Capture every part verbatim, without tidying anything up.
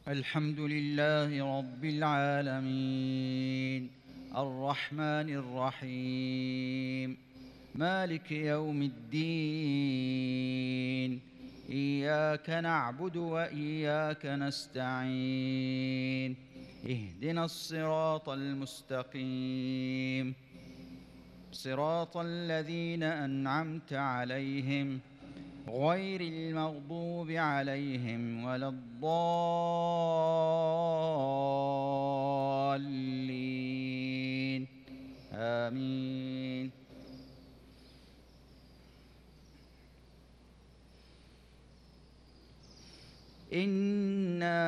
الحمد لله رب العالمين، الرحمن الرحيم، مالك يوم الدين. إياك نعبد وإياك نستعين، اهدنا الصراط المستقيم، صراط الذين أنعمت عليهم غير المغضوب عليهم ولا الضالين، آمين. إنا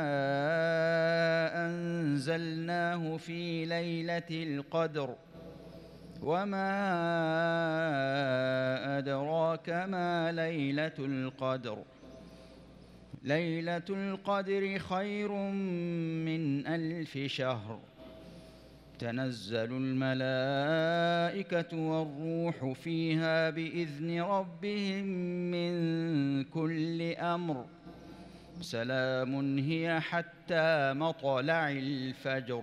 أنزلناه في ليلة القدر، وما أدراك ما ليلة القدر. ليلة القدر خير من ألف شهر. تنزل الملائكة والروح فيها بإذن ربهم من كل أمر، سلام هي حتى مطلع الفجر.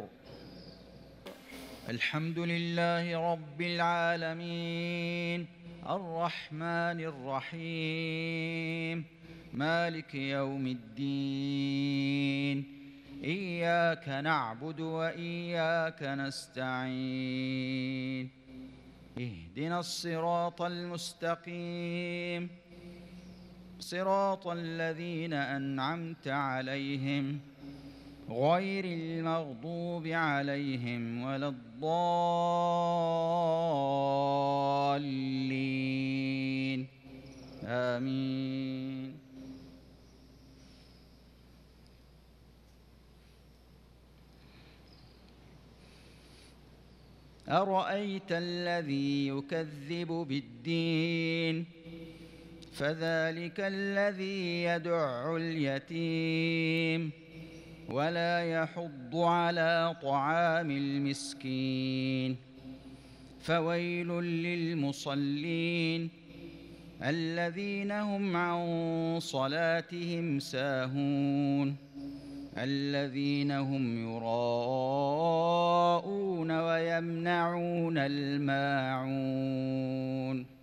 الحمد لله رب العالمين، الرحمن الرحيم، مالك يوم الدين. إياك نعبد وإياك نستعين، اهدنا الصراط المستقيم، صراط الذين أنعمت عليهم غير المغضوب عليهم ولا الضالين، آمين. أرأيت الذي يكذب بالدين، فذلك الذي يدع اليتيم ولا يحض على طعام المسكين. فويل للمصلين الذين هم عن صلاتهم ساهون، الذين هم يراءون ويمنعون الماعون.